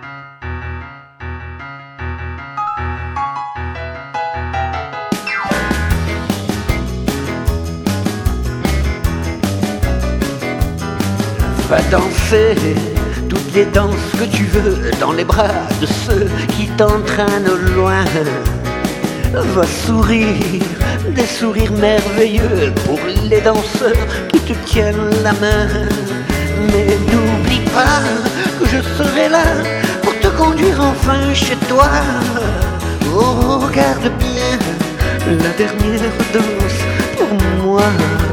Va danser toutes les danses que tu veux dans les bras de ceux qui t'entraînent au loin. Va sourire des sourires merveilleux pour les danseurs qui te tiennent la main. Mais n'oublie pas que je serai là pour te conduire enfin chez toi. Oh, regarde bien la dernière danse pour moi.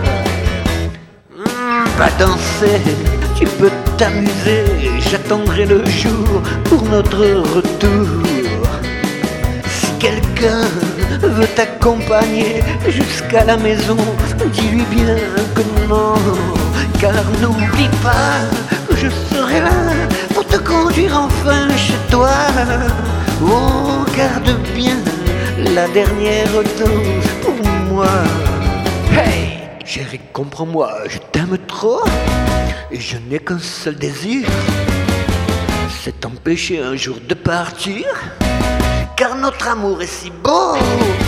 Va danser, tu peux t'amuser, j'attendrai le jour pour notre retour. Si quelqu'un veut t'accompagner jusqu'à la maison, dis-lui bien que non. Car n'oublie pas que je serai là pour te conduire enfin chez toi. Oh, garde bien la dernière danse pour moi. Hey! Chérie, comprends-moi, je t'aime trop et je n'ai qu'un seul désir, c'est t'empêcher un jour de partir, car notre amour est si beau.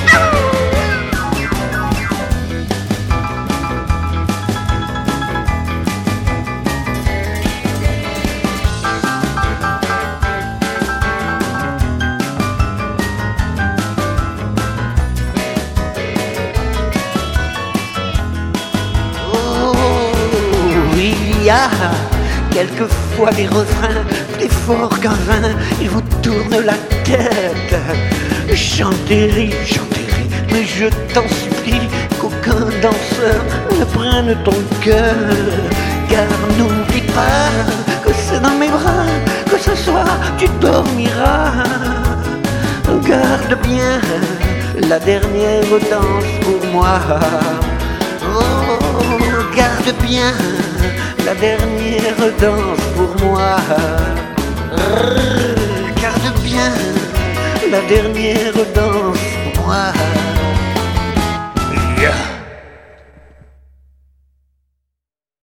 Il y a quelquefois des refrains plus forts qu'un vin, ils vous tournent la tête. Chantez, mais je t'en supplie qu'aucun danseur ne prenne ton cœur. Car n'oublie pas que c'est dans mes bras que ce soir tu dormiras. Garde bien la dernière danse pour moi. Oh, garde bien la dernière danse pour moi. Garde bien la dernière danse